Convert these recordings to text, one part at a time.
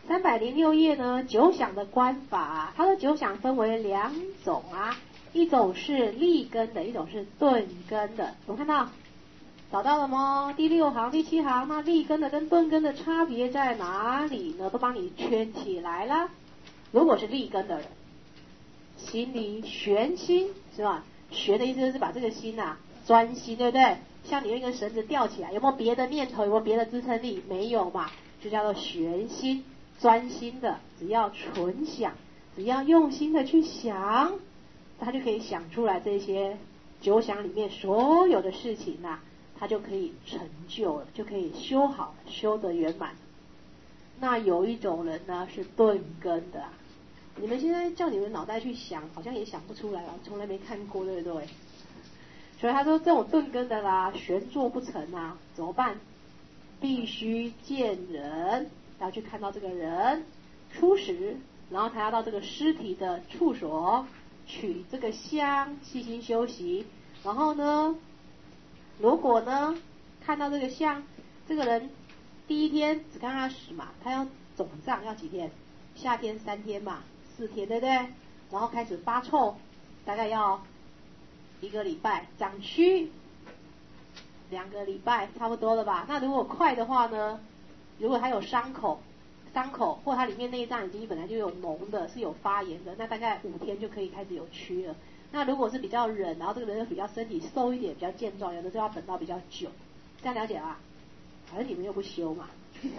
306页呢，九想的观法，它的九想分为2种啊，一种是立根的，一种是顿根的。有看到？找到了吗？第6行、第7行，那立根的跟顿根的差别在哪里呢？都帮你圈起来了。如果是立根的人，心里悬心是吧？悬的意思就是把这个心啊专心，对不对？像你用一根绳子吊起来，有没有别的念头？有没有别的支撑力？没有嘛，就叫做悬心，专心的，只要纯想，只要用心的去想，他就可以想出来这些九想里面所有的事情啊，他就可以成就了，就可以修好，修得圆满。那有一种人呢是顿根的，你们现在叫你们脑袋去想，好像也想不出来吧？从来没看过，对不对？所以他说这种顿根的啦，悬坐不成啊，怎么办？必须见人，要去看到这个人初始，然后他要到这个尸体的处所取这个香，细心修习。然后呢，如果呢看到这个香，这个人第一天只看他死嘛，他要肿胀要几天？夏天3天嘛，4天，对不对？然后开始发臭，大概要1个礼拜，长蛆2个礼拜，差不多了吧？那如果快的话呢？如果他有伤口，或他里面内脏已经本来就有脓的，是有发炎的，那大概5天就可以开始有蛆了。那如果是比较冷，然后这个人又比较身体瘦一点，比较健壮，有的就要等到比较久。这样了解啊？反正你们又不修嘛。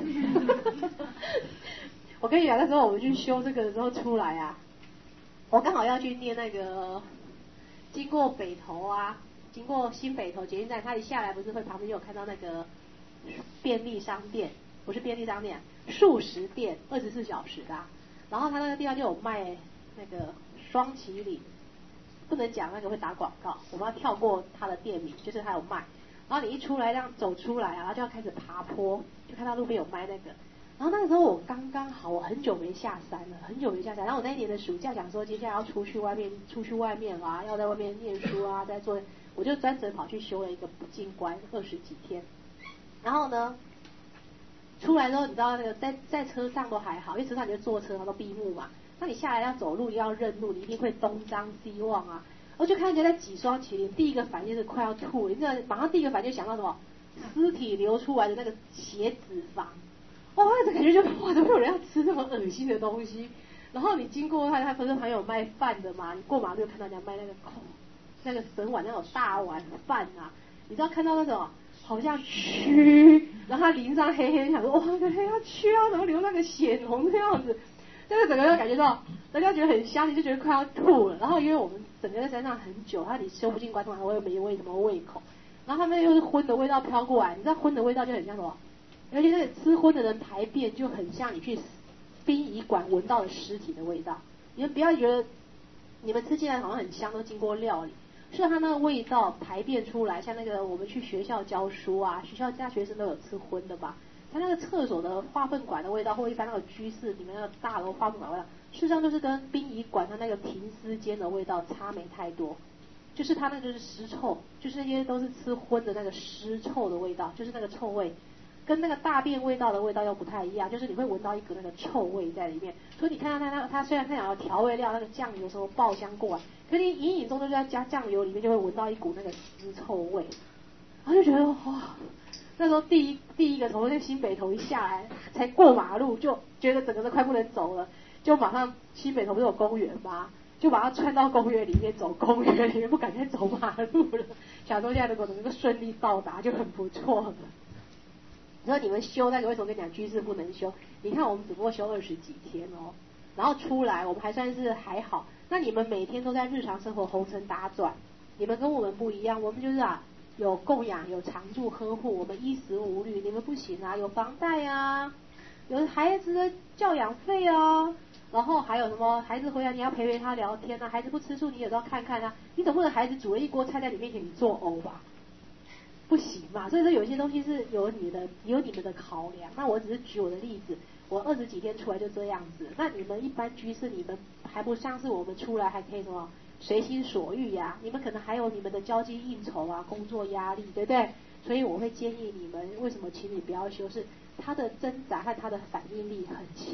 我跟你讲，那时候我们去修这个的时候出来啊，我刚好要去念那个，经过北投啊，经过新北投捷运站，他一下来不是会旁边有看到那个便利商店，不是便利商店，素食店，24小时的啊。然后他那个地方就有卖那个双麒麟，不能讲那个会打广告，我们要跳过他的店名，就是他有卖。然后你一出来这样走出来啊，然后就要开始爬坡，就看到路边有卖那个。然后那个时候我刚刚好，我很久没下山了，很久没下山。然后我那一年的暑假想说，接下来要出去外面啊，要在外面念书啊，在做，我就专程跑去修了一个不进关20几天。然后呢，出来之后你知道那个在车上都还好，因为车上你就坐车，它都闭目嘛。那你下来要走路要认路，你一定会东张西望啊。我就看人家在挤双麒麟，第一个反应是快要吐，你知道，马上第一个反应就想到什么？尸体流出来的那个血脂肪。哇，那感觉就哇，怎么有人要吃这么恶心的东西？然后你经过他不是还有卖饭的嘛？你过马路就看到人家卖那个整碗那种大碗饭啊，你知道看到那种好像蛆，然后它淋上黑黑，想说哇，这黑要蛆啊，怎么流那个血浓这样子？但是整个就感觉到，人家觉得很香，你就觉得快要吐了。然后因为我们整个在山上很久，你修不进关，通常会没什么胃口。然后他们又是荤的味道飘过来，你知道荤的味道就很像什么？而且那个吃荤的人排便就很像你去殡仪馆闻到的尸体的味道。你们不要觉得你们吃进来好像很香，都经过料理，是它那个味道排便出来，像那个我们去学校教书啊，学校大学生都有吃荤的吧？它那个厕所的化粪管的味道，或一般那个居室里面那个大楼化粪管的味道，事实上就是跟殡仪馆它那个停尸间的味道差没太多。就是它那个就是尸臭，就是那些都是吃荤的那个尸臭的味道，就是那个臭味。跟那个大便味道的味道又不太一样，就是你会闻到一股那个臭味在里面。所以你看到它虽然它想要调味料那个酱油什么爆香过来，可是你隐隐中就是要加酱油里面就会闻到一股那个尸臭味，然后就觉得哇，那时候第一个从那个新北投一下来，才过马路就觉得整个都快不能走了，就马上新北投不是有公园吗？就把它穿到公园里面走，公园里面不敢再走马路了。想说现在如果能够顺利到达就很不错了。你说你们修那个为什么跟你讲居士不能修？你看我们只不过修20几天哦，然后出来我们还算是还好。那你们每天都在日常生活红尘打转，你们跟我们不一样，我们就是有供养，有常住呵护，我们衣食无虑，你们不行啊，有房贷啊，有孩子的教养费啊，然后还有什么孩子回来你要陪他聊天啊，孩子不吃醋你也都要看看啊，你总不能孩子煮了一锅菜在你面前你作呕吧？不行嘛，所以说有些东西是有你们的考量。那我只是举我的例子，我20几天出来就这样子。那你们一般居士，你们还不像是我们出来还可以什么随心所欲呀？你们可能还有你们的交际应酬啊，工作压力，对不对？所以我会建议你们，为什么请你不要修？是他的挣扎和他的反应力很强，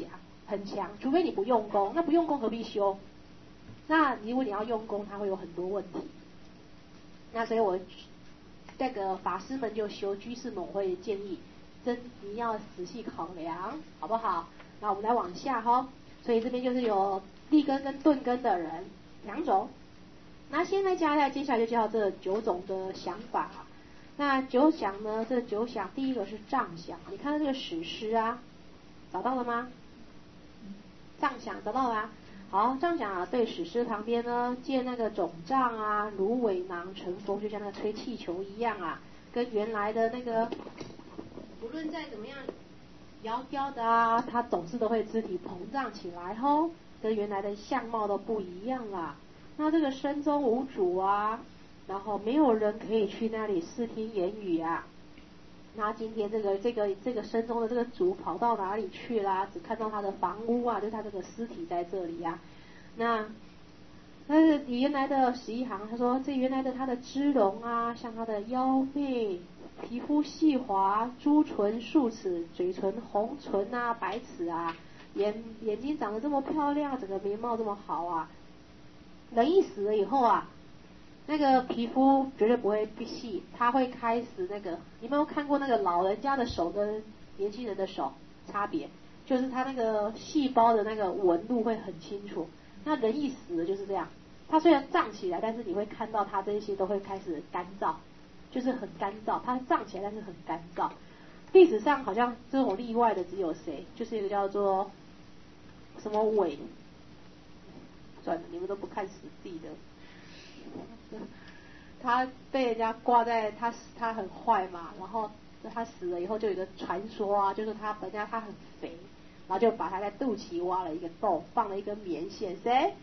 很强，除非你不用功，那不用功何必修？那如果你要用功，它会有很多问题。那所以我那个法师们就修，居士们我会建议，你要仔细考量，好不好？那我们来往下哈，所以这边就是有立根跟顿根的人两种。那现在接下来就介绍这9种的想法。那9想呢，这9想第一个是障想，你看到这个史诗啊，找到了吗？障想找到了啊。好，障想啊，对，史诗旁边呢，见那个肿胀啊，如尾囊成风，就像那个吹气球一样啊，跟原来的那个，不论再怎么样窈窕的啊，它总是都会肢体膨胀起来吼，跟原来的相貌都不一样啦。那这个身中无主啊，然后没有人可以去那里视听言语啊。那今天这个身中的这个主跑到哪里去啦？只看到他的房屋啊，就是他这个尸体在这里啊。那是原来的11行，他说这原来的他的肢容啊，像他的腰背，皮肤细滑，朱唇素齿，嘴唇红唇啊，白齿啊，眼睛长得这么漂亮，整个面貌这么好啊。人一死了以后啊，那个皮肤绝对不会细，它会开始那个，你有没有看过那个老人家的手跟年轻人的手差别？就是他那个细胞的那个纹路会很清楚。那人一死了就是这样，它虽然胀起来，但是你会看到它这些都会开始干燥，就是很干燥，它胀起来但是很干燥。历史上好像这种例外的只有谁？就是一个叫做什么韦。算了，你们都不看史记的。他被人家挂在他很坏嘛，然后他死了以后就有一个传说啊，就是他本来他很肥，然后就把他在肚脐挖了一个洞，放了一根棉线，谁？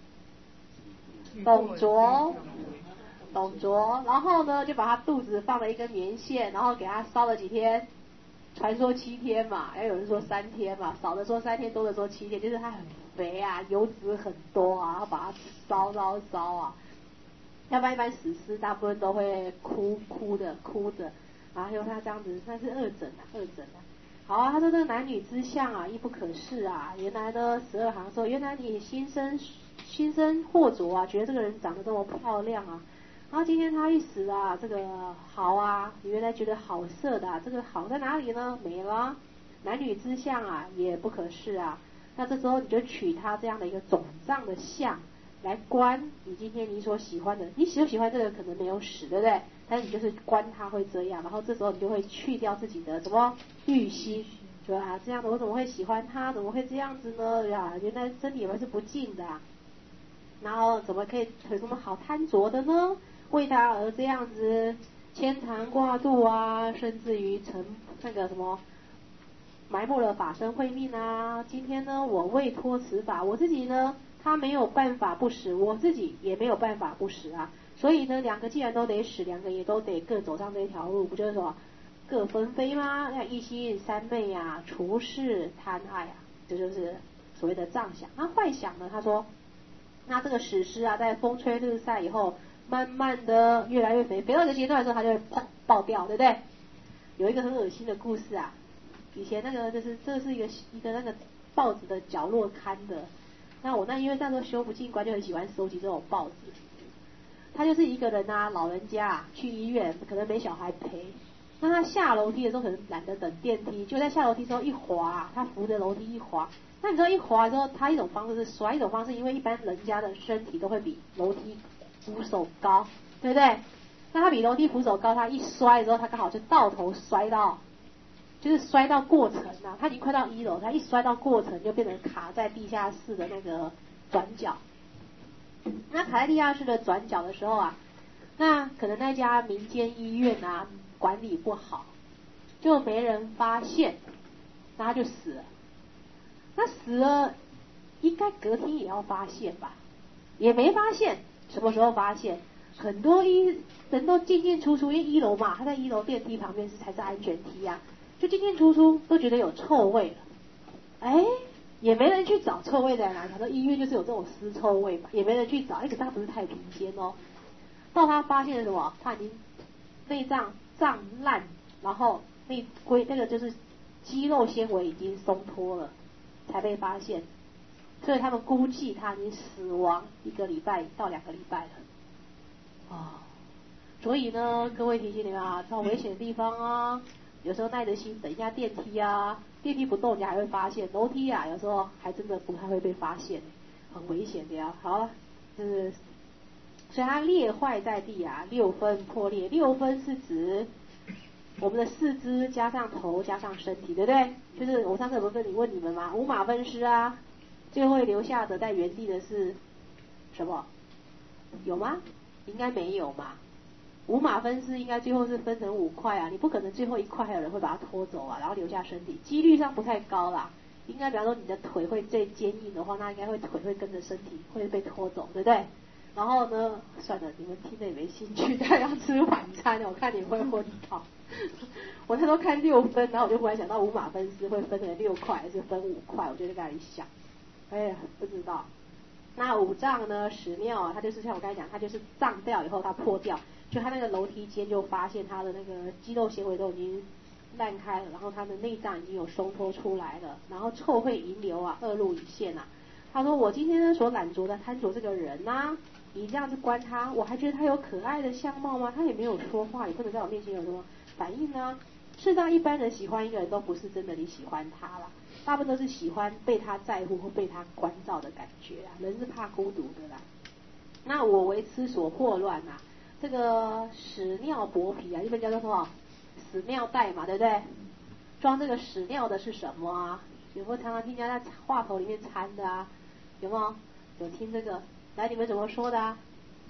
董卓，然后呢就把他肚子放了一根棉线，然后给他烧了几天。传说7天嘛，也有人说3天嘛，少的说3天，多的说7天，就是他很肥啊，油脂很多啊，然后把它烧啊。要不然一般史诗大部分都会哭着，然后他这样子，那是恶整啊。好啊，他说这个男女之相啊，亦不可视啊。原来呢12行说，原来你心生惑着啊，觉得这个人长得这么漂亮啊。然后今天他一死啊，这个好啊，你原来觉得好色的这个好在哪里呢？没了。男女之相啊，也不可视啊。那这时候你就取他这样的一个肿胀的相来观你今天你所喜欢的，你喜欢这个可能没有死，对不对？但是你就是观他会这样，然后这时候你就会去掉自己的什么欲心，说啊这样的我怎么会喜欢他？怎么会这样子呢？呀，原来身体还是不净的。然后怎么可以有什么好贪着的呢？为他而这样子牵肠挂肚啊，甚至于成那个什么埋没了法身慧命啊。今天呢，我未脱此法，我自己呢，他没有办法不死，我自己也没有办法不死啊。所以呢，两个既然都得死，两个也都得各走上这一条路，不就是说各分飞吗？要一心三昧啊，除世贪爱啊，这就是所谓的障想。那坏想呢？他说，那这个史诗啊，在风吹日晒以后，慢慢的越来越肥，肥到一个阶段的时候，它就会砰爆掉，对不对？有一个很恶心的故事啊，以前那个就是这是一个那个报纸的角落刊的，那我因为那时候修福进官就很喜欢收集这种报纸。他就是一个人啊，老人家啊，去医院可能没小孩陪，那他下楼梯的时候可能懒得等电梯，就在下楼梯的时候一滑，他扶着楼梯一滑。那你知道一滑之后，他一种方式是摔，一种方式因为一般人家的身体都会比楼梯扶手高，对不对？那他比楼梯扶手高，他一摔之后，他刚好就倒头摔到，就是摔到过程啊，他已经快到1楼，他一摔到过程就变成卡在地下室的那个转角。那卡在地下室的转角的时候啊，那可能那家民间医院啊管理不好，就没人发现，那他就死了。那死了，应该隔天也要发现吧？也没发现，什么时候发现？很多人都进进出出，因为1楼嘛，他在1楼电梯旁边才是安全梯啊，就进进出出都觉得有臭味了。哎，也没人去找臭味在哪里，他说医院就是有这种尸臭味嘛，也没人去找。可是他不是太平间哦，到他发现了什么？他已经内脏胀烂，然后那个就是肌肉纤维已经松脱了。 才被发现，所以他们估计他已经死亡1个礼拜到2个礼拜了。所以呢，各位提醒你们啊，到危险的地方啊，有时候耐着心等一下电梯啊，电梯不动你还会发现，楼梯啊有时候还真的不太会被发现，很危险的呀。好了，所以它裂坏在地啊，6分破裂。6分是指我们的四肢加上头加上身体，对不对？就是我上次有没有跟你问你们嘛，5马分尸啊，最后留下的在原地的是什么？有吗？应该没有嘛。5马分尸应该最后是分成5块啊，你不可能最后1块还有人会把它拖走啊，然后留下身体，几率上不太高啦。应该比方说你的腿会最坚硬的话，那应该腿会跟着身体会被拖走，对不对？然后呢，算了，你们听了也没兴趣，大家要吃晚餐，我看你会昏倒。我那时候看6分，然后我就忽然想到5马分尸会分成6块还是分5块，我就在那里想，哎呀，不知道。那5脏呢，屎尿啊，它就是像我刚才讲，它就是胀掉以后它破掉，就它那个楼梯间就发现它的那个肌肉纤维都已经烂开了，然后它的内脏已经有松脱出来了，然后臭会遗留啊，恶露已现啊。他说我今天呢所揽着的贪着这个人啊，你这样子观他，我还觉得他有可爱的相貌吗？他也没有说话，也不能在我面前有什么反应啊。事实上一般人喜欢一个人都不是真的你喜欢他啦，大部分都是喜欢被他在乎或被他关照的感觉啊，人是怕孤独的啦。那我为痴所惑乱啊，这个屎尿薄皮啊，一般叫做什么？屎尿袋嘛，对不对？装这个屎尿的是什么啊？有没有常常听人家在话头里面掺的啊？有没有？有听这个？来，你们怎么说的啊？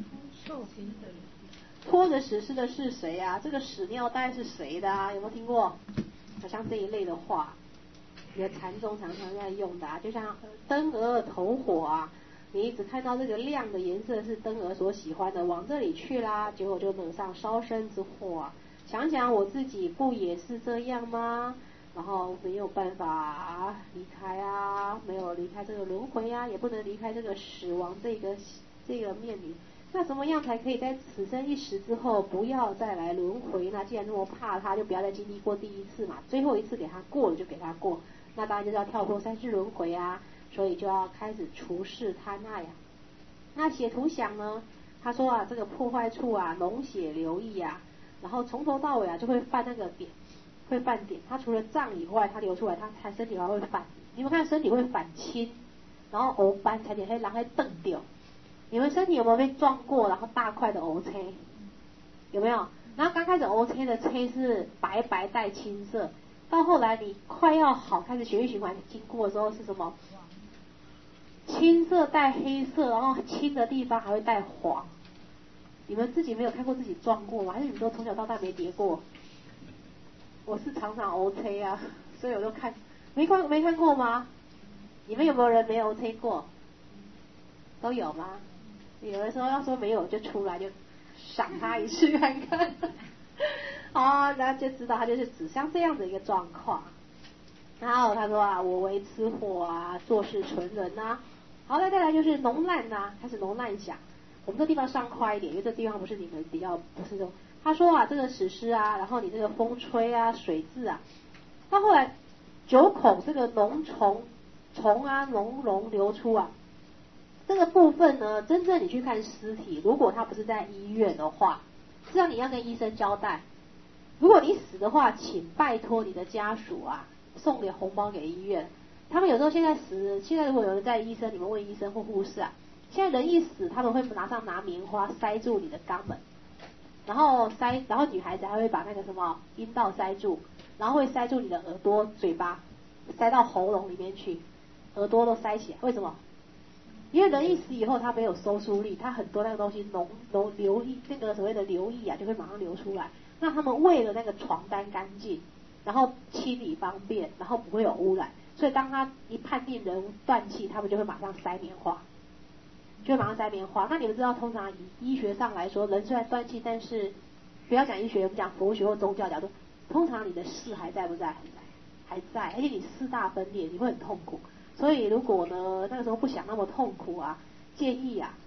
拖着屎是的是谁啊？这个屎尿袋是谁的啊？有没有听过？好像这一类的话，你的禅宗常常在用的啊，就像灯蛾投火啊，你一直看到这个亮的颜色是灯蛾所喜欢的，往这里去啦，结果就惹上烧身之祸啊！想想我自己不也是这样吗？然后没有办法离开啊，没有离开这个轮回啊，也不能离开这个死亡这个面临。那怎么样才可以在此生一时之后不要再来轮回呢？既然那么怕他，就不要再经历过第一次嘛，最后一次给他过了就给他过，那当然就是要跳脱3世轮回啊，所以就要开始除世贪爱呀。那写图想呢，他说啊，这个破坏处啊，脓血流溢啊，然后从头到尾啊就会犯那个点，会犯点。他除了胀以外，他流出来，他身体还会反，你们看身体会反青，然后黑斑才点黑，然后还瞪掉。你们身体有没有被撞过，然后大块的黑青？有没有？然后刚开始黑青的青是白白带青色，到后来你快要好，开始血液循环经过的时候是什么？青色带黑色，然后青的地方还会带黄。你们自己没有看过自己撞过吗？还是你们都从小到大没跌过？我是常常黑啊，所以我都看，没看过吗？你们有没有人没黑过？都有吗？有的时候要说没有就出来就赏他一次看看，好，大家就知道他就是指像这样的一个状况。然后他说啊，我为吃货啊，做事纯人啊。好，那再来就是农难呐，开始农难想。我们这地方上快一点，因为这地方不是你们比较不是说。他说啊，这个史诗啊，然后你这个风吹啊，水渍啊，到后来9孔这个脓虫啊脓脓流出啊。这个部分呢，真正你去看尸体，如果他不是在医院的话，至少你要跟医生交代。如果你死的话，请拜托你的家属啊，送点红包给医院。他们有时候现在如果有人在医生，你们问医生或护士啊，现在人一死，他们会拿棉花塞住你的肛门，然后女孩子还会把那个什么阴道塞住，然后会塞住你的耳朵、嘴巴，塞到喉咙里面去，耳朵都塞起来。为什么？因为人一死以后，他没有收缩力，他很多那个东西流溢，那个所谓的流溢啊，就会马上流出来。那他们为了那个床单干净，然后清理方便，然后不会有污染，所以当他一判定人断气，他们就会马上塞棉花，那你们知道，通常以医学上来说，人虽然断气，但是不要讲医学，我们讲佛学或宗教角度，通常你的识还在不在？还在，而且你四大分裂，你会很痛苦。所以如果呢那个时候不想那么痛苦啊，建议啊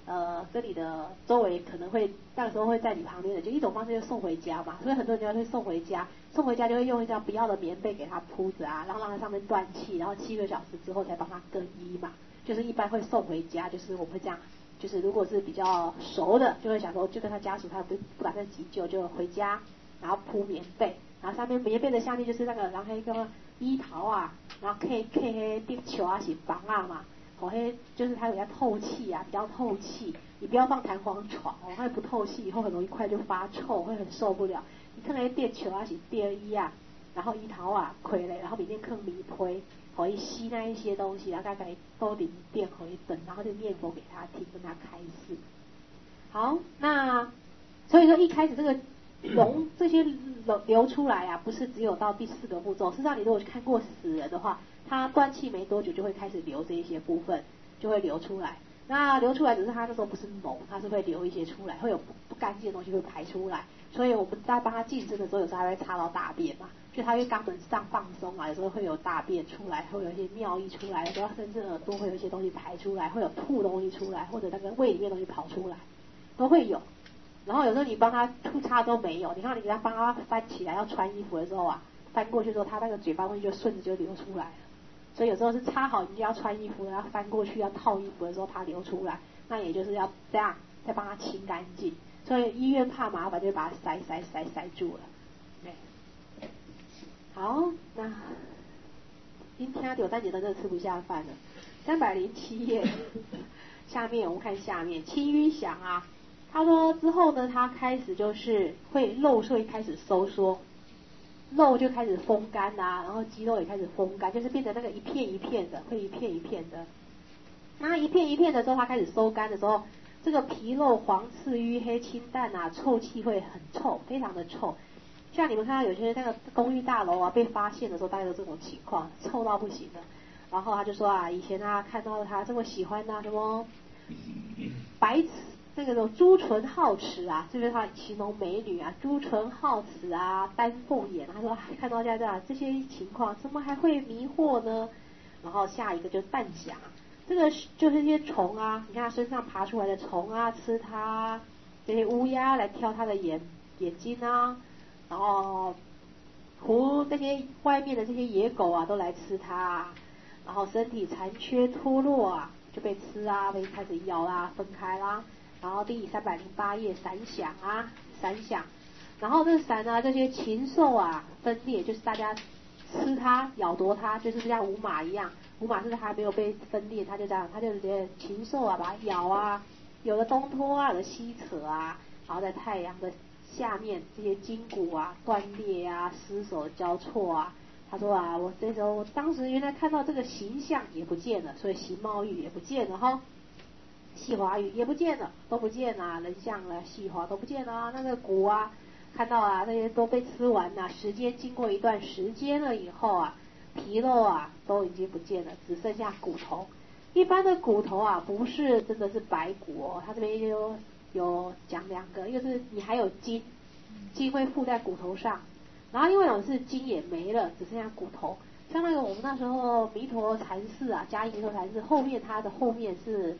跟你的周围可能会那个时候会在你旁边的，就一种方式就送回家嘛，所以很多人就会送回家，送回家就会用一张不要的棉被给他铺着啊，然后让它上面断气，然后7个小时之后才帮他更衣嘛，就是一般会送回家，就是我们会这样。就是如果是比较熟的，就会想说就跟他家属，他不打算急救，就回家，然后铺棉被，然后上面棉被的下面就是那个，然后一个衣桃啊，然后K 黑地球啊是房啊嘛，黑就是它比较透气啊，比较透气，你不要放弹簧床哦，它不透气以后很容易快就发臭，会很受不了。你看那地球啊是第二衣啊，然后衣桃啊傀儡，然后里面坑米胚。可以吸那一些东西，然后大概都淋电可以等，然后就念佛给他听，跟他开示。好，那所以说一开始这个这些流出来啊，不是只有到第4个步骤。事实上，你如果看过死人的话，他断气没多久就会开始流这一些部分，就会流出来。那流出来只是他那时候不是脓，他是会流一些出来，会有不干净的东西会排出来。所以我们在帮他净身的时候，有时候还会擦到大便嘛，就他因为肛门上放松啊，有时候会有大便出来，会有一些尿液出来，有时候甚至耳朵会有一些东西排出来，会有吐东西出来，或者那个胃里面东西跑出来，都会有。然后有时候你帮他吐擦都没有，你看你给他帮他翻起来要穿衣服的时候啊，翻过去的时候他那个嘴巴东西就顺着就流出来了。所以有时候是擦好你就要穿衣服，然后翻过去要套衣服的时候它流出来，那也就是要这样再帮他清干净。所以医院怕麻烦，就把它塞住了。对，好，那今天有单节真的吃不下饭了。307页，下面我们看下面，轻晕响啊。他说之后呢，他开始就是会肉会开始收缩，肉就开始风干啊，然后肌肉也开始风干，就是变成那个一片一片的，会一片一片的。那一片一片的时候，它开始收干的时候，这个皮肉黄刺淤黑清淡啊，臭气会很臭，非常的臭。像你们看到有些那个公寓大楼啊被发现的时候，大概都这种情况，臭到不行的。然后他就说啊，以前啊看到他这么喜欢啊什么白齿那个种朱唇皓齿啊，这边他形容美女啊，朱唇皓齿啊，丹凤眼，他说看到现在这些情况，怎么还会迷惑呢？然后下一个就是淡响。这个就是一些虫啊，你看它身上爬出来的虫啊，吃它，这些乌鸦来挑它的眼睛啊，然后这些外面的这些野狗啊都来吃它啊，然后身体残缺脱落啊就被吃啊，被开始咬啦，分开啦。然后第308页散响啊，散响，然后这散啊这些禽兽啊分裂，就是大家吃它咬夺它，就是像五马一样。五马是还没有被分裂，它就这样，它就直接禽兽啊，把它咬啊，有的东拖啊，有的西扯啊，然后在太阳的下面，这些筋骨啊断裂啊，尸首交错啊。他说啊，我当时原来看到这个形象也不见了，所以形貌玉也不见了哈，细华玉也不见了，都不见了，人像了，细华都不见了啊，那个骨啊，看到啊，这些都被吃完了，时间经过一段时间了以后啊。皮肉啊都已经不见了，只剩下骨头。一般的骨头啊不是真的是白骨哦，它这边有讲2个，一个是你还有筋会附在骨头上，然后另外一种是筋也没了，只剩下骨头。像那个我们那时候弥陀禅寺啊，嘉义弥陀禅寺后面它的后面是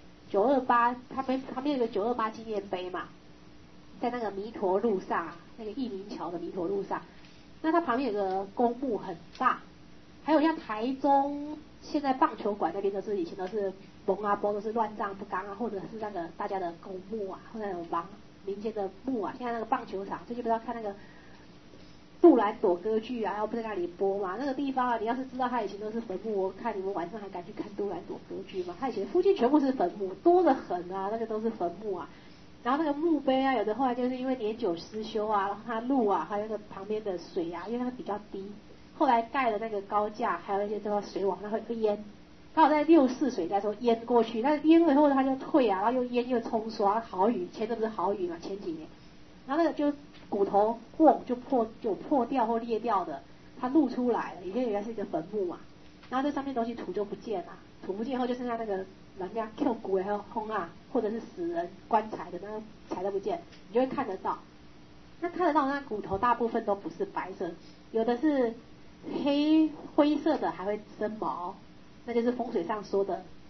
928，它旁边有个928纪念碑嘛，在那个弥陀路上，那个义民桥的弥陀路上，那它旁边有个公墓很大。还有像台中现在棒球馆那边都是以前都是蒙阿波，都是乱葬不纲啊，或者是那个大家的公墓啊，或者有民间的墓啊。现在那个棒球场最近不是要看那个杜兰朵歌剧啊，要不在那里播嘛？那个地方啊，你要是知道它以前都是坟墓，我看你们晚上还敢去看杜兰朵歌剧吗？它以前附近全部是坟墓，多得很啊，那个都是坟墓啊。然后那个墓碑啊，有的后来就是因为年久失修啊，然后它路啊，还有那个旁边的水啊，因为它比较低。后来盖了那个高架，还有一些这个水网，它会淹。刚好在64水灾的时候淹过去，但是淹了以后它就退啊，然后又淹又冲刷，豪雨，前阵不是豪雨嘛，前几年，然后那个就骨头就破掉或裂掉的，它露出来了，以前原来是一个坟墓嘛，然后这上面东西土就不见了，土不见后就剩下那个人家 Q 骨还有轰啊，或者是死人棺材的那个材都不见，你就会看得到。那看得到那骨头大部分都不是白色，有的是灰色的，还会生毛，那就是风水上说的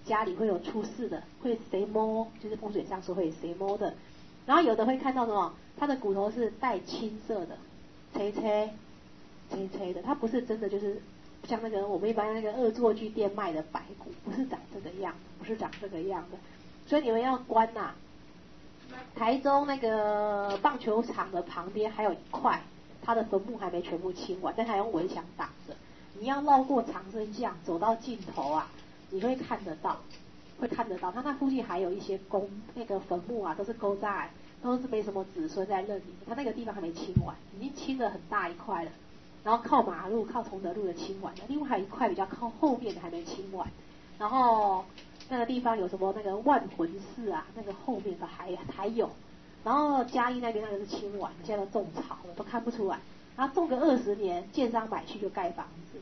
家里会有出事的，会谁摸，就是风水上说会谁摸的。然后有的会看到什么，他的骨头是带青色的，黑的，它不是真的就是像那个我们一般那个恶作剧店卖的白骨，不是长这个样，不是长这个样的。所以你们要关呐，台中那个棒球场的旁边还有一块，他的坟墓还没全部清完，但他用围墙挡着。你要绕过长生巷走到尽头啊，你会看得到。他那附近还有一些那个坟墓啊，都是勾扎，都是没什么子孙在认领。他那个地方还没清完，已经清了很大一块了。然后靠马路、靠崇德路的清完了，另外还有一块比较靠后面的还没清完。然后那个地方有什么那个万魂寺啊，那个后面的还有。然后嘉义那边那个是清完，现在都种草了，都看不出来。然后种个20年，建商买去就盖房子。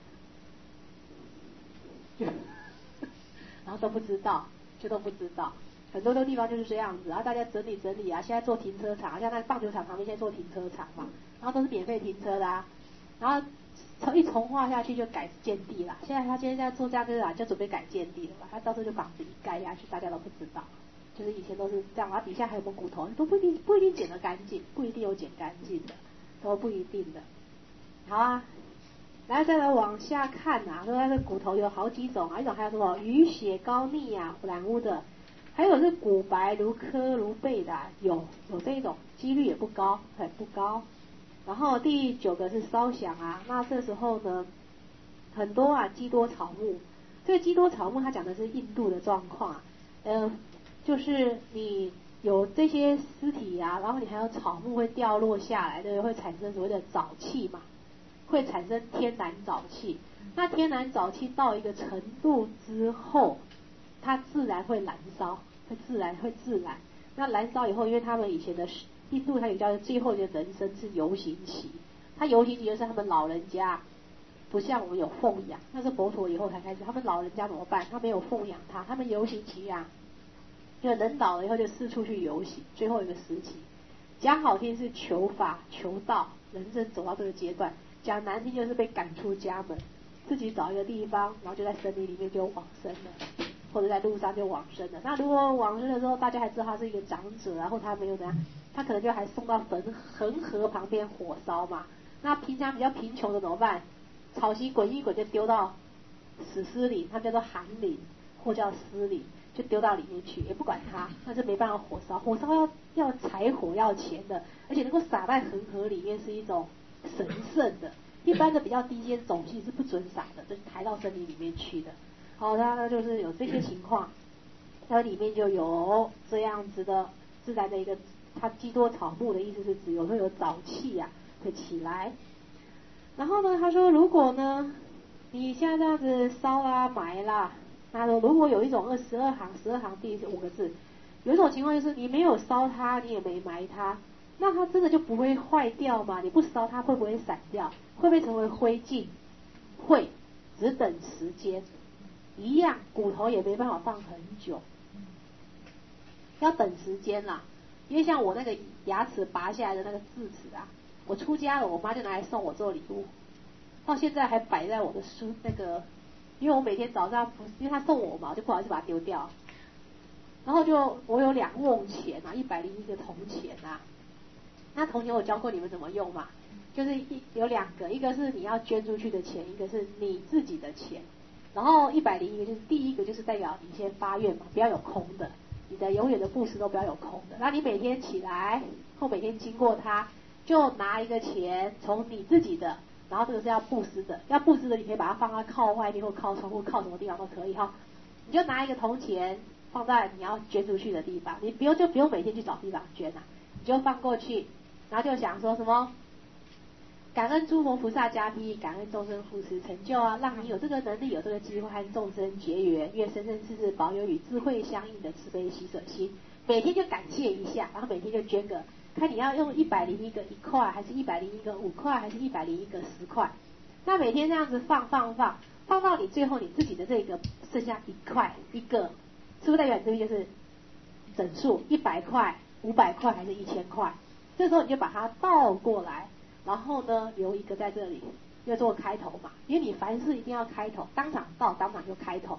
然后都不知道，很多的地方就是这样子，然后大家整理啊，现在做停车场，像那个棒球场旁边现在做停车场嘛，然后都是免费停车的啊，然后一重划下去就改建地啦，他现在做这样子啊，就准备改建地了嘛，他到时候就房子一盖下去，大家都不知道，就是以前都是这样，然后底下还有没有骨头都不一定捡得干净，不一定有捡干净的，都不一定的。好啊。来，再来往下看啊，说它的骨头有好几种啊，一种还有什么淤血高腻啊、染污的，还有是骨白如珂如贝的、有这一种，几率也不高，很不高。然后第9个是烧响啊，那这时候呢，很多啊基多草木，这个基多草木它讲的是印度的状况，就是你有这些尸体啊，然后你还有草木会掉落下来的，会产生所谓的沼气嘛。会产生天然沼气，那天然沼气到一个程度之后，它自然会燃烧，会自燃。那燃烧以后，因为他们以前的印度，它有叫最后的人生是游行期，它游行期就是他们老人家，不像我们有奉养，那是佛陀以后才开始，他们老人家怎么办？他没有奉养他们游行期啊，就人老了以后就四处去游行，最后一个时期，讲好听是求法求道，人生走到这个阶段。讲难听就是被赶出家门，自己找一个地方，然后就在森林里面就往生了，或者在路上就往生了。那如果往生的时候，大家还知道他是一个长者，然后他没有怎样，他可能就还送到恒河旁边火烧嘛。那平常比较贫穷的怎么办？草席滚一滚就丢到死尸林，它叫做寒林或叫尸林，就丢到里面去，也不管它，那是没办法火烧。火烧要柴火要钱的，而且能够撒在恒河里面是一种神圣的，一般的比较低阶种系是不准撒的，就是抬到森林里面去的。好，它就是有这些情况，它里面就有这样子的自然的一个，它基多草木的意思是指会有沼气啊会起来。然后呢，他说如果呢你现在这样子烧啦埋啦，他说如果有一种12行第5个字，有一种情况就是你没有烧它，你也没埋它。那它真的就不会坏掉吗？你不烧它会不会散掉？会不会成为灰烬？会，只等时间。一样，骨头也没办法放很久，要等时间啦。因为像我那个牙齿拔下来的那个智齿啊，我出家了，我妈就拿来送我做礼物，到现在还摆在我的那个，因为我每天早上因为她送我嘛，我就不好意思把它丢掉。然后我有2瓮钱啊，101个铜钱啊。那铜钱我教过你们怎么用嘛，就是有2个，一个是你要捐出去的钱，一个是你自己的钱。然后101个就是第一个就是代表你先发愿嘛，不要有空的，你的永远的布施都不要有空的。那你每天起来或每天经过它，就拿一个钱从你自己的，然后这个是要布施的，要布施的你可以把它放在靠外面或靠窗户靠什么地方都可以哈。你就拿一个铜钱放在你要捐出去的地方，你不用每天去找地方捐啊，你就放过去。然后就想说什么，感恩诸佛菩萨加庇，感恩众生扶持成就啊，让你有这个能力，有这个机会和众生结缘，愿生生世世保有与智慧相应的慈悲喜舍心。每天就感谢一下，然后每天就捐个，看你要用101个1块，还是101个5块，还是101个10块。那每天这样子放到你最后你自己的这个剩下1块1个，是不是代表你这边就是整数100块、500块还是1000块？这时候你就把它倒过来，然后呢留一个在这里，要做开头嘛，因为你凡事一定要开头，当场倒当场就开头。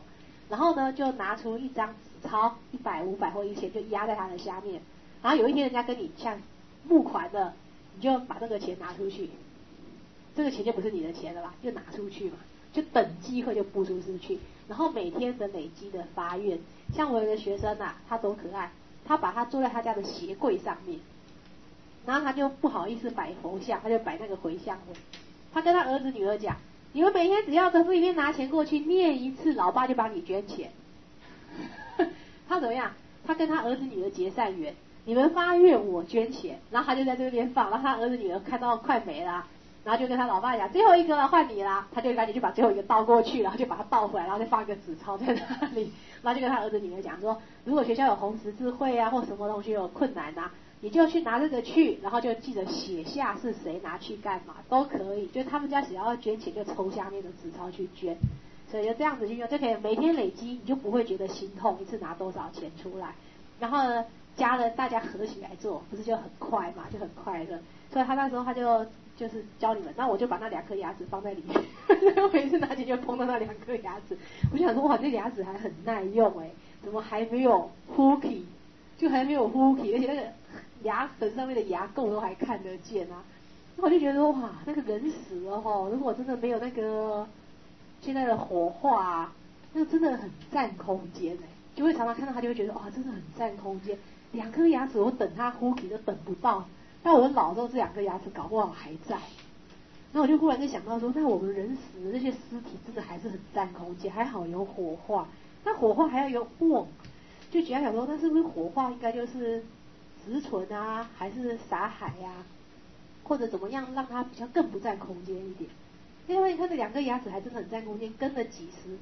然后呢就拿出一张纸钞，100、500或1000，就压在他的下面。然后有一天人家跟你像募款的，你就把这个钱拿出去，这个钱就不是你的钱了吧，就拿出去嘛，就等机会就付出去。然后每天的累积的发愿，像我有一个学生啊，他多可爱，他把他坐在他家的鞋柜上面，然后他就不好意思摆佛像，他就摆那个回向文。他跟他儿子女儿讲，你们每天只要从这里面拿钱过去念一次，老爸就帮你捐钱。他怎么样？他跟他儿子女儿结善缘，你们发愿我捐钱，然后他就在这边放，然后他儿子女儿看到快没了，然后就跟他老爸讲，最后一个了，换你啦，他就赶紧去把最后一个倒过去，然后就把它倒回来，然后再放一个纸钞在那里，然后就跟他儿子女儿讲说，如果学校有红十字会啊，或什么东西有困难啊，你就去拿这个去，然后就记得写下是谁拿去干嘛都可以，就他们家只要捐钱就抽下面的纸钞去捐，所以就这样子去用，就可以每天累积，你就不会觉得心痛，一次拿多少钱出来，然后呢家人大家合起来做，不是就很快嘛，就很快乐。所以他那时候他就是教你们，那我就把那2颗牙齿放在里面，我每次拿起就碰到那2颗牙齿，我就想说哇，这牙齿还很耐用怎么还没有呼气，就还没有呼气，而且那个牙痕上面的牙垢都还看得见啊。那我就觉得哇，那个人死了如果真的没有那个现在的火化啊，那真的很占空间就会常常看到他就会觉得哇，真的很占空间。2颗牙齿我等它呼气都等不到，但我老之后这2颗牙齿搞不好还在。那我就忽然就想到说，那我们人死的这些尸体真的还是很占空间，还好有火化，那火化还要有瓮，就觉得想说，那是不是火化应该就是植存啊，还是撒海啊，或者怎么样让它比较更不占空间一点？因为它的2颗牙齿还真的很占空间，跟了几十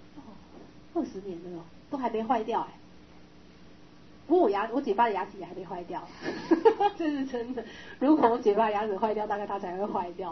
20年了都还没坏掉不过我嘴巴的牙齿也还没坏掉，这是真的。如果我嘴巴牙齿坏掉，大概它才会坏掉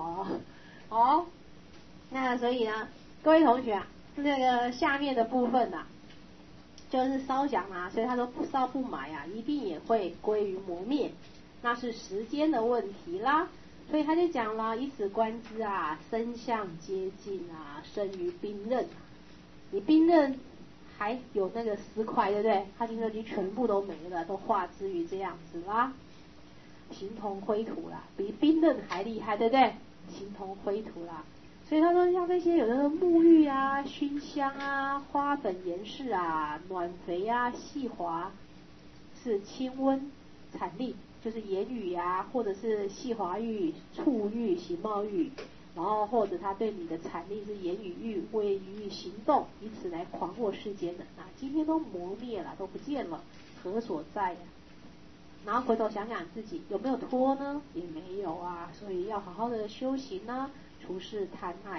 那所以呢，各位同学啊，那个下面的部分就是烧香所以他说不烧不买一定也会归于磨灭，那是时间的问题啦。所以他就讲了，以此观之身相接近生于冰刃你冰刃还有那个石块，对不对？它已经全部都没了，都化之于这样子啦，形同灰土啦，比冰刃还厉害，对不对？形同灰土啦。所以他说，像那些有的沐浴熏香花粉颜饰暖肥细滑，是清温产力，就是言语或者是细滑欲、触欲、形貌欲。然后或者他对你的产力是言语欲、谓欲、行动，以此来狂惑世间的今天都磨灭了，都不见了，何所在然后回头想想自己有没有脱呢？也没有所以要好好的修行除世贪爱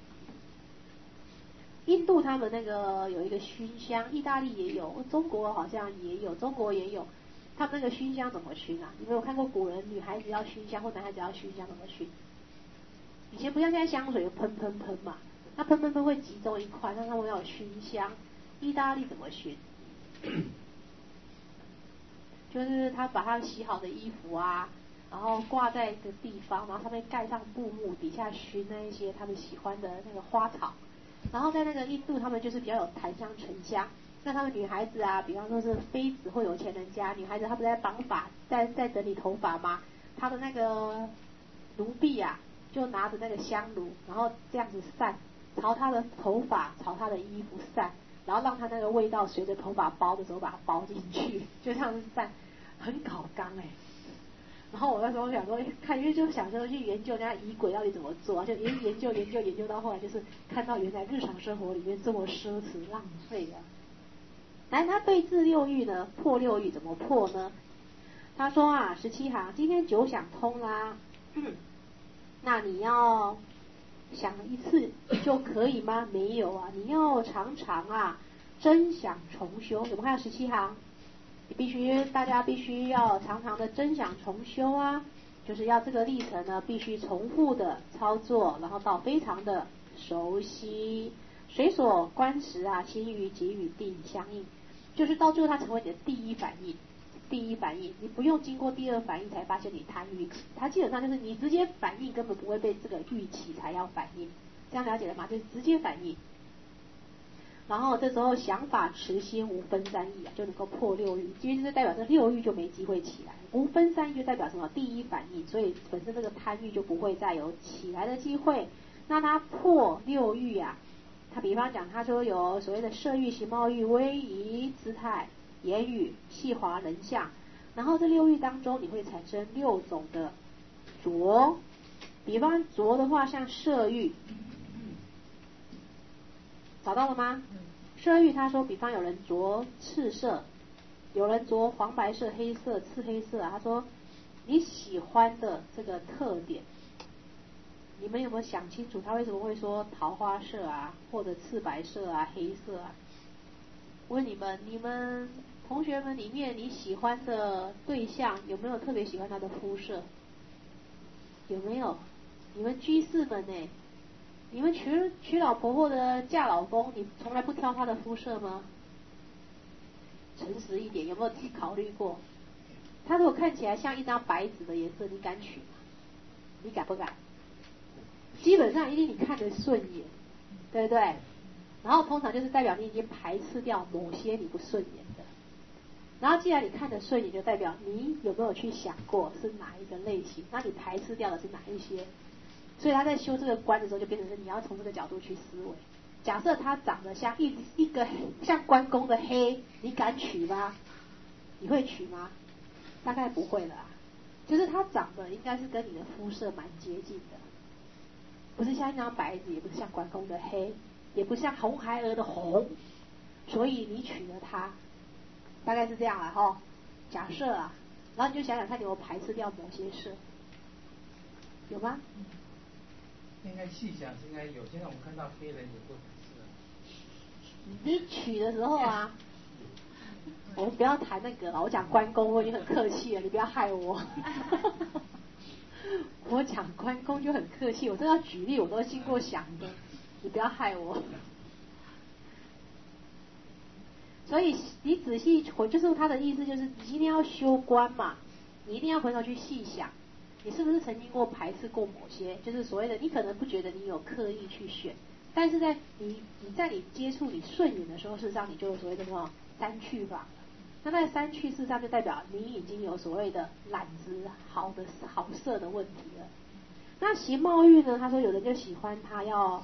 印度他们那个有一个熏香，意大利也有，中国好像也有，中国也有。他们那个熏香怎么熏你没有看过古人女孩子要熏香或男孩子要熏香怎么熏？以前不像现在香水喷嘛，那喷会集中一块，但他们要有熏香。意大利怎么熏？就是他把他洗好的衣服然后挂在一个地方，然后上面盖上布幕，底下熏那一些他们喜欢的那个花草。然后在那个印度，他们就是比较有檀香沉香。那他们女孩子比方说是妃子或有钱人家女孩子，她不是在绑发，在整理头发吗？她的那个奴婢就拿着那个香炉，然后这样子散，朝她的头发，朝她的衣服散，然后让她那个味道随着头发包的时候把它包进去，就这样子散，很搞纲然后我那时候想说，看，因为就想说去研究人家仪轨到底怎么做就研究到后来，就是看到原来日常生活里面这么奢侈浪费来，他对治六欲呢，破六欲怎么破呢？他说17行，今天9想通啦，那你要想一次就可以吗？没有你要常常真想重修。有没有看到17行？大家必须要常常的真想重修就是要这个历程呢，必须重复的操作，然后到非常的熟悉。随所观时心与己与定相应，就是到最后它成为你的第一反应。你不用经过第2反应才发现你贪欲起，它基本上就是你直接反应根本不会被这个欲起才要反应，这样了解了吗？就是直接反应。 然后这时候想法持心无分三意啊，就能够破六欲，因为这代表这六欲就没机会起来。无分三意就代表什么？第一反应，所以本身这个贪欲就不会再有起来的机会。那他破六欲啊，他比方讲，他说有所谓的色欲、形貌欲、威仪、姿态、言语、细滑、人相，然后这六欲当中，你会产生6种的着。比方着的话，像色欲，找到了吗？色欲他说，比方有人着赤色，有人着黄白色、黑色、赤黑色，他说你喜欢的这个特点，你们有没有想清楚他为什么会说桃花色啊，或者赤白色啊、黑色啊？问你们同学们里面，你喜欢的对象有没有特别喜欢他的肤色？有没有？你们居士们呢？你们娶老婆或者嫁老公，你从来不挑他的肤色吗？诚实一点，有没有考虑过？他如果看起来像一张白纸的颜色，你敢娶吗？你敢不敢？基本上一定你看得顺眼，对不对？然后通常就是代表你已经排斥掉某些你不顺眼的。然后既然你看得顺眼，就代表你有没有去想过是哪一个类型？那你排斥掉的是哪一些？所以他在修这个观的时候，就变成是你要从这个角度去思维。假设他长得像一个像关公的黑，你敢娶吗？你会娶吗？大概不会了啊。就是他长得应该是跟你的肤色蛮接近的，不是像一张白纸，也不是像关公的黑，也不像红孩儿的红，所以你娶了他，大概是这样了哈。假设啊，然后你就想想看，你有排斥掉某些事，有吗？ 应该细想，应该有。现在我们看到黑人也不是。 你娶的时候啊，我们不要谈那个了。我讲关公我已经很客气了，你不要害我。我讲关公就很客气，我这要举例我都经过想的，你不要害我。所以你仔细回，就是他的意思就是你今天要修观嘛，你一定要回头去细想，你是不是曾经过排斥过某些，就是所谓的你可能不觉得你有刻意去选，但是在你在你接触你顺眼的时候，事实上你就有所谓的什么三去法。那在三去事实上就代表你已经有所谓的懒子好色的问题了。那形貌欲呢？他说有人就喜欢他要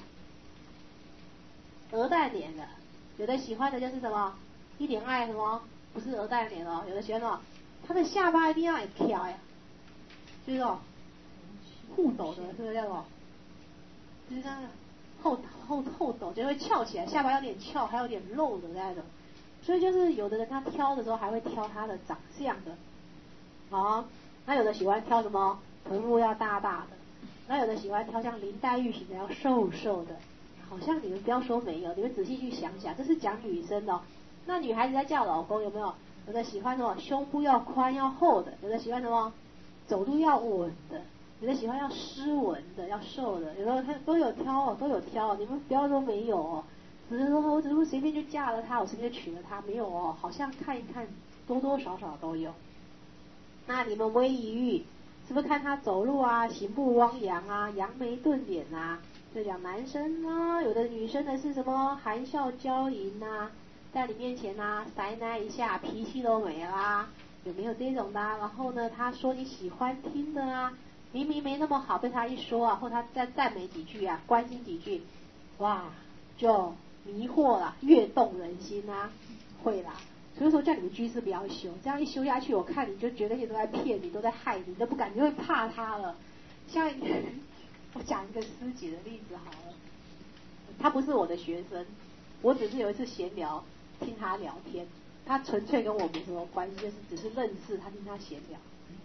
鹅蛋脸的，有的喜欢的就是什么一点爱什么，不是鹅蛋脸哦，有的喜欢什么，他的下巴一定要很挑呀，就是哦，护斗的，是不是叫什么？就是那个后斗就会翘起来，下巴有点翘，还有点露的那种。所以就是有的人他挑的时候还会挑他的长相的，啊，那有的喜欢挑什么臀部要大大的，那有的喜欢挑像林黛玉型的要瘦瘦的。好像你们不要说没有，你们仔细去想想，这是讲女生的哦。那女孩子在叫老公有没有？有的喜欢什么胸部要宽要厚的，有的喜欢什么走路要稳的，有的喜欢要斯文的要瘦的，有的他都有挑哦，都有挑哦，你们不要说没有哦。只是说我只是随便就嫁了他，我随便就娶了他，没有哦，好像看一看多多少少都有。那你们威仪欲是不是看他走路啊，行步汪洋啊，扬眉顿脸啊？就讲男生啊，有的女生的是什么含笑娇迎啊，在你面前啊塞奶一下，脾气都没啦，有没有这种的啊？然后呢，他说你喜欢听的啊，明明没那么好，被他一说啊，或他再赞美几句啊，关心几句，哇，就迷惑了，悦动人心啊，会啦。所以说叫你们居士不要修，这样一修下去，我看你就觉得你都在骗你，都在害你，都不敢，你会怕他了。像我讲一个师姐的例子好了，她不是我的学生，我只是有一次闲聊，听她聊天，她纯粹跟我没什么关系，就是只是认识她，听她闲聊。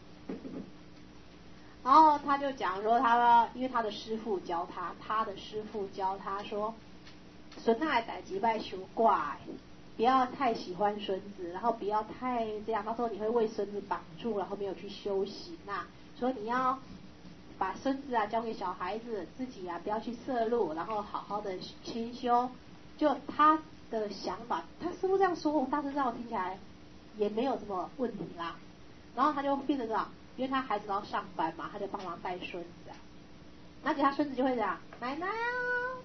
然后她就讲说，因为她的师父教她的师父教她说，孙子代志拜修挂，不要太喜欢孙子，然后不要太这样，到时候你会为孙子绑住，然后没有去修行呐。所以你要把孙子啊交给小孩子，自己啊不要去摄入，然后好好的清修。就他的想法，他师父这样说，我当时让我听起来也没有什么问题啦。然后他就变成这样，因为他孩子要上班嘛，他就帮忙带孙子啊。那给他孙子就会这样，奶奶啊，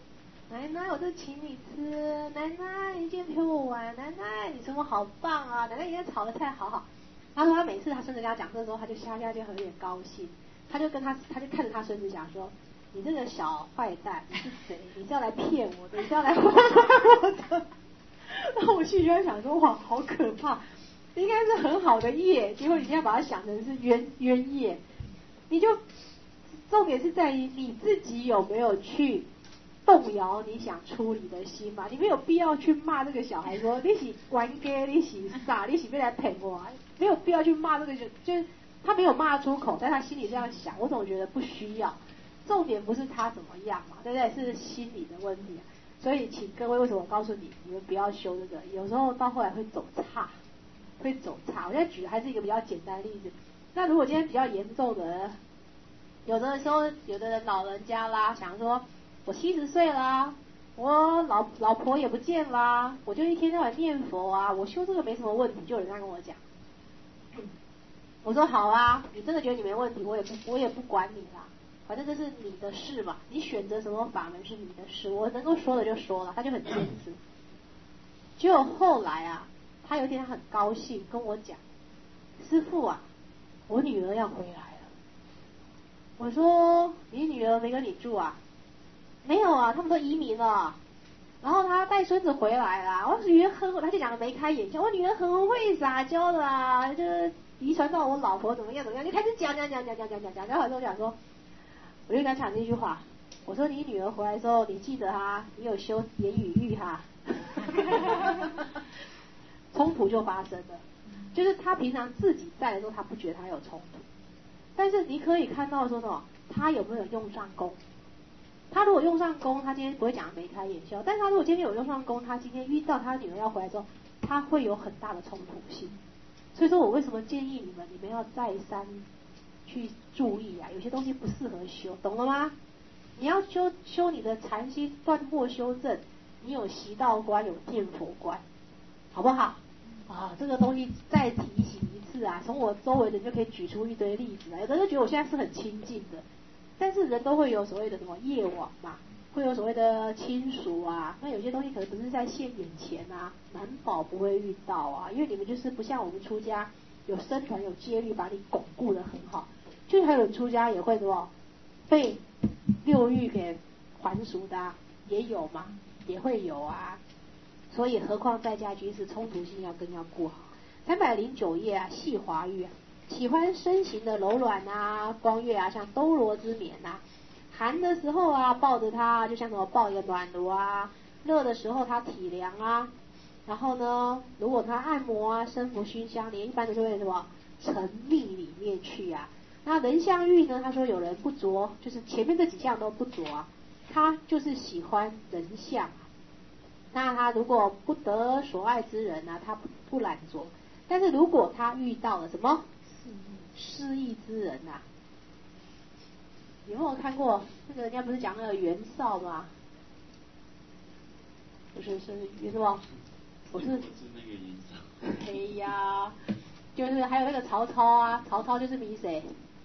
奶奶我就请你吃，奶奶你今天陪我玩，奶奶你生活好棒啊，奶奶你今天炒的菜好好。他说他每次他孙子跟他讲这个时候，他就笑笑就很有点高兴，他就看着他孙子讲说，你这个小坏蛋，你是谁？你是要来骗我的，你是要来祸害我的。然后我心里就在想说，哇，好可怕，应该是很好的业，结果你现在把它想成是冤业，你就重点是在于你自己有没有去动摇你想处理的心嘛？你没有必要去骂这个小孩说你是玩 gay， 你是傻，你是被来骗我，没有必要去骂这个，就是他没有骂出口，但他心里这样想，我总觉得不需要。重点不是他怎么样嘛，对不对？是心理的问题。所以请各位，为什么我告诉你，你们不要修这个？有时候到后来会走岔，会走岔。我现在举的还是一个比较简单的例子。那如果今天比较严重的，有的时候有的人老人家啦，想说我70岁啦，我老婆也不见啦，我就一天到晚念佛啊，我修这个没什么问题。就有人这样跟我讲，我说好啊，你真的觉得你没问题，我也不管你啦。反正这是你的事嘛，你选择什么法门是你的事，我能够说的就说了，他就很坚持。结果后来啊，他有一天他很高兴跟我讲，师父啊，我女儿要回来了。我说你女儿没跟你住啊？没有啊，他们都移民了。然后他带孙子回来啦，我女儿他就讲的眉开眼笑，我女儿很会撒娇的啊，就是遗传到我老婆怎么样，就开始讲，然后很多讲说。我就跟他讲这句话，我说你女儿回来之后，你记得哈，你有修言语狱哈，冲突就发生了。就是他平常自己在的时候，他不觉得他有冲突，但是你可以看到说什么，他有没有用上功？他如果用上功，他今天不会讲眉开眼笑，但是他如果今天有用上功，他今天遇到他女儿要回来之后，他会有很大的冲突性。所以说我为什么建议你们要再三去注意啊，有些东西不适合修，懂了吗？你要修你的禅心断惑修正，你有习道观，有念佛观，好不好？啊，这个东西再提醒一次啊，从我周围的人就可以举出一堆例子来。有的人觉得我现在是很亲近的，但是人都会有所谓的什么业网嘛，会有所谓的亲属啊，那有些东西可能不是在现眼前啊，难保不会遇到啊，因为你们就是不像我们出家有僧团有戒律把你巩固得很好。就还有人出家也会什么被六欲给还俗的啊，也有嘛，也会有啊。所以何况在家居士冲突性更要顾好。309页啊，细华欲啊，喜欢身形的柔软啊，光悦啊，像兜罗之棉啊，寒的时候啊抱着它，就像什么抱一个暖炉啊，热的时候它体凉啊。然后呢，如果它按摩啊，身服熏香，连一般的就会什么沉溺里面去啊。那人相欲呢？他说有人不着，就是前面这几项都不着啊，他就是喜欢人相。那他如果不得所爱之人啊，他不懒着。但是如果他遇到了什么失意之人啊，有没有看过那个人家不是讲那个袁绍吗？不是袁什么？我是那个袁绍。哎呀，就是还有那个曹操啊，曹操就是迷谁？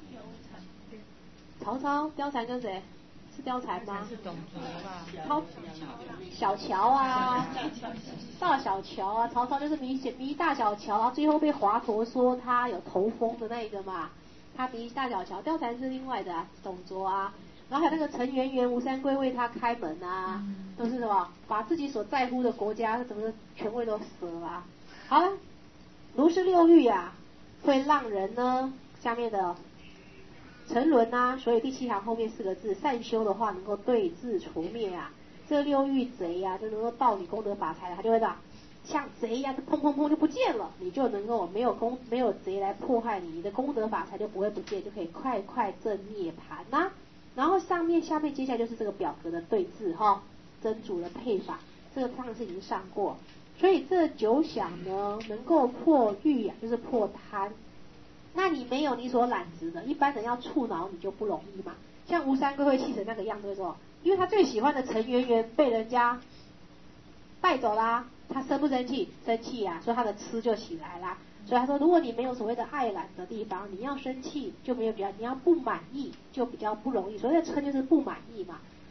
曹操貂蝉跟谁？是貂蝉吗？ 是董卓吧？ 小乔啊，大小乔啊，曹操就是迷大小乔，然后最后被华佗说他有头风的那个嘛，他迷大小乔，貂蝉是另外的董卓啊，然后还有那个陈圆圆、吴三桂为他开门啊，都是什么把自己所在乎的国家整个权位都舍了。好了，如是六欲啊，会让人呢下面的沉沦啊，所以第7行后面4个字，善修的话能够对治除灭啊。这六欲贼啊，就能够盗你功德法财，他就会把像贼一样，砰砰砰就不见了，你就能够没有贼来迫害你，你的功德法财就不会不见，就可以快快证涅槃呐。然后下面接下来就是这个表格的对治哈，真主的配法，这个上次已经上过。所以这9想呢，能够破欲啊，就是破贪。那你没有你所揽执的，一般人要触挠你就不容易嘛。像吴三桂会气成那个样子的时候，因为他最喜欢的陈圆圆被人家带走啦，他生不生气？生气啊，所以他的痴就起来啦。所以他说，如果你没有所谓的爱染的地方，你要生气就没有比较，你要不满意就比较不容易。所谓的嗔就是不满意嘛，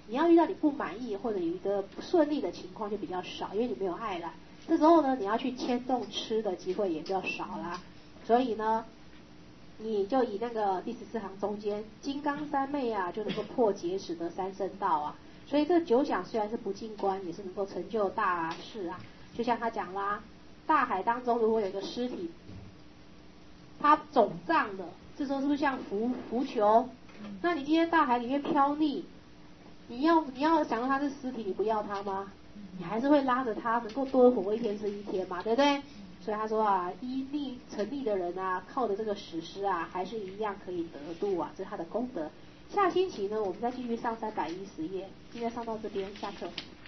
你要遇到你不满意或者有一个不顺利的情况就比较少，因为你没有爱了。这时候呢，你要去牵动吃的机会也比较少啦。所以呢，你就以那个第14行中间金刚三昧啊，就能够破结使得三圣道啊。所以这9讲虽然是不进关，也是能够成就大事啊。就像他讲啦，大海当中如果有一个尸体，它肿胀的，这时候是不是像浮球？那你今天大海里面飘溺，你要想到它是尸体，你不要它吗？你还是会拉着它，能够多活一天是一天嘛，对不对？所以他说啊，依逆成立的人啊，靠着这个史诗啊，还是一样可以得度啊，这是他的功德。下星期呢，我们再继续上310页，今天上到这边，下课。